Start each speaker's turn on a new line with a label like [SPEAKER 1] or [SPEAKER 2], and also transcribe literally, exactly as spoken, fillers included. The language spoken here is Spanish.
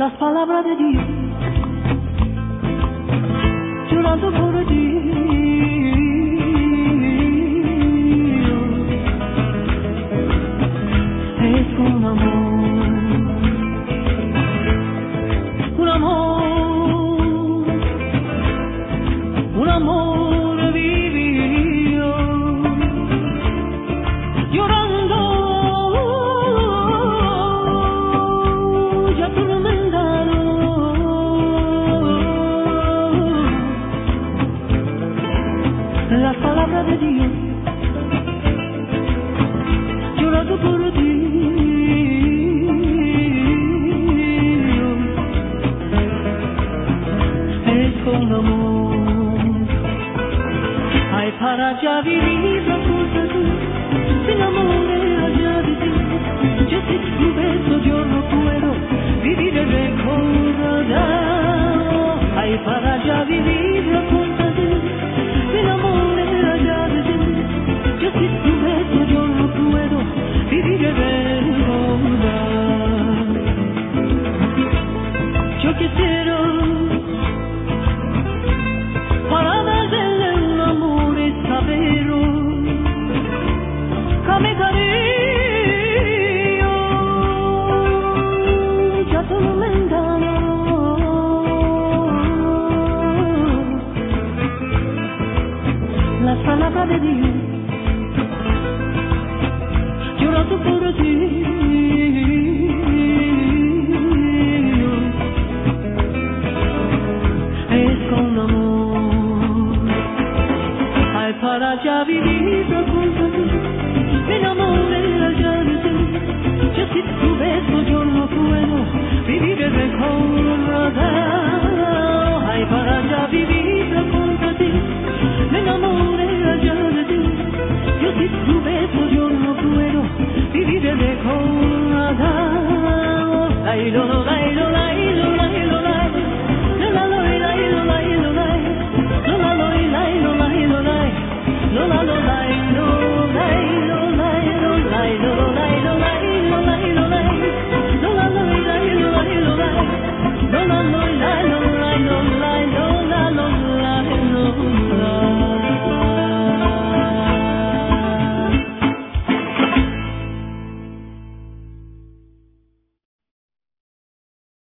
[SPEAKER 1] las palabras de Dios, llorando por ti. Es un amor, un amor, un amor vivido, llorando y atormentado. Las palabras de Dios, llorando por ti. Un amor, ay, para ya vivir la cosa tú, sin amor allá de ti. Yo sin tu beso yo no puedo vivir el recordado. Ay, para ya vivir la cosa tú, sin amor allá de ti. Yo sin tu beso yo no puedo vivir el recordado. Yo quisiera para darle un amor sabero, come cariño, ya solo me engaño. Las palabras de Dios, llorando por ti. Es con amor, para ya vivir junto a ti, me enamoré allá de ti. Yo sin tu beso yo no puedo vivir el recordado. Ay, para ya vivir junto a ti, me enamoré allá de ti. Yo sin tu beso yo no puedo vivir el recordado. Ay, lo, lo, ay, lo,